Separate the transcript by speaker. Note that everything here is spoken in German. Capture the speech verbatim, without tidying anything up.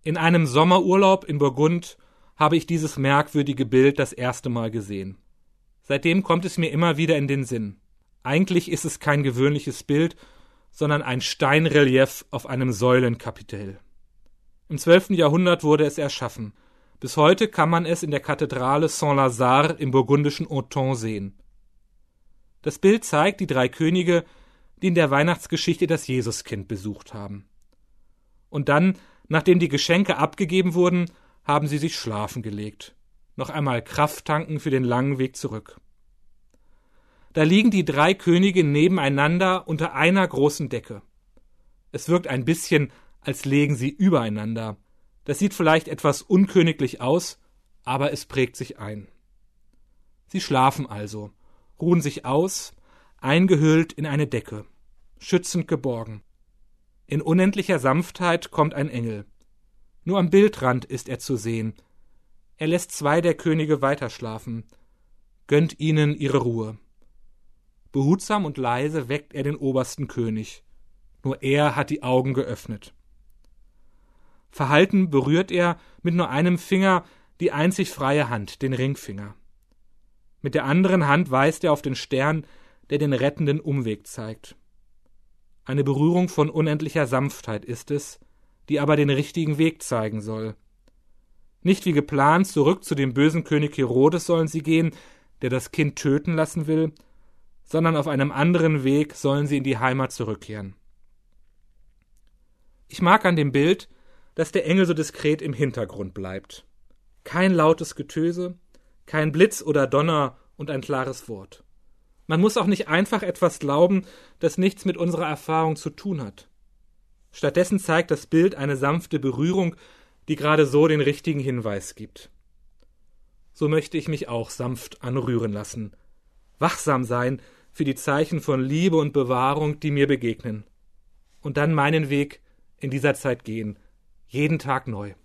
Speaker 1: In einem Sommerurlaub in Burgund habe ich dieses merkwürdige Bild das erste Mal gesehen. Seitdem kommt es mir immer wieder in den Sinn. Eigentlich ist es kein gewöhnliches Bild, sondern ein Steinrelief auf einem Säulenkapitell. Im zwölften Jahrhundert wurde es erschaffen. Bis heute kann man es in der Kathedrale Saint-Lazare im burgundischen Autun sehen. Das Bild zeigt die drei Könige, die in der Weihnachtsgeschichte das Jesuskind besucht haben. Und dann, nachdem die Geschenke abgegeben wurden, haben sie sich schlafen gelegt. Noch einmal Kraft tanken für den langen Weg zurück. Da liegen die drei Könige nebeneinander unter einer großen Decke. Es wirkt ein bisschen, als lägen sie übereinander. Das sieht vielleicht etwas unköniglich aus, aber es prägt sich ein. Sie schlafen also, ruhen sich aus, eingehüllt in eine Decke, schützend geborgen. In unendlicher Sanftheit kommt ein Engel. Nur am Bildrand ist er zu sehen. Er lässt zwei der Könige weiterschlafen, gönnt ihnen ihre Ruhe. Behutsam und leise weckt er den obersten König. Nur er hat die Augen geöffnet. Verhalten berührt er mit nur einem Finger die einzig freie Hand, den Ringfinger. Mit der anderen Hand weist er auf den Stern, der den rettenden Umweg zeigt. Eine Berührung von unendlicher Sanftheit ist es, die aber den richtigen Weg zeigen soll. Nicht wie geplant zurück zu dem bösen König Herodes sollen sie gehen, der das Kind töten lassen will, sondern auf einem anderen Weg sollen sie in die Heimat zurückkehren. Ich mag an dem Bild, dass der Engel so diskret im Hintergrund bleibt. Kein lautes Getöse, kein Blitz oder Donner und ein klares Wort. Man muss auch nicht einfach etwas glauben, das nichts mit unserer Erfahrung zu tun hat. Stattdessen zeigt das Bild eine sanfte Berührung, die gerade so den richtigen Hinweis gibt. So möchte ich mich auch sanft anrühren lassen, wachsam sein für die Zeichen von Liebe und Bewahrung, die mir begegnen, und dann meinen Weg in dieser Zeit gehen, jeden Tag neu.